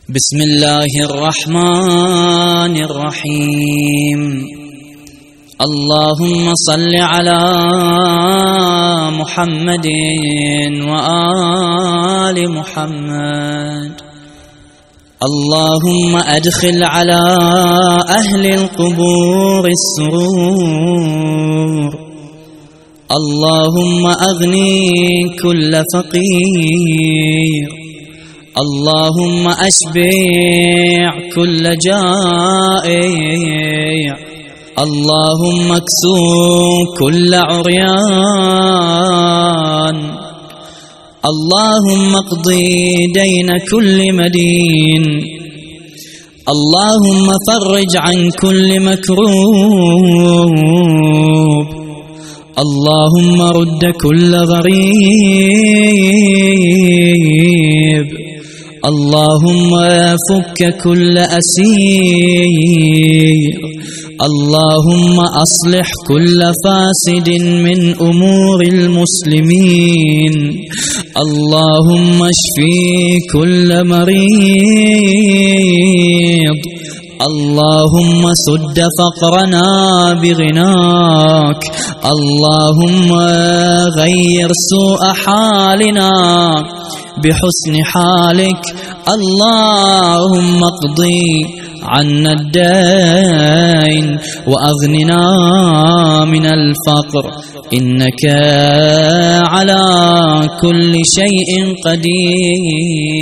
بسم الله الرحمن الرحيم. اللهم صل على محمد وآل محمد. اللهم أدخل على أهل القبور السرور. اللهم أغني كل فقير. اللهم أشبع كل جائع. اللهم اكسو كل عريان. اللهم اقضي دين كل مدين. اللهم فرج عن كل مكروب. اللهم رد كل غريب. اللهم فك كل أسير. اللهم أصلح كل فاسد من أمور المسلمين. اللهم اشفي كل مريض. اللهم سد فقرنا بغناك. اللهم غير سوء حالنا بحسن حالك. اللهم اقضي عنا الدين وأغننا من الفقر، إنك على كل شيء قدير.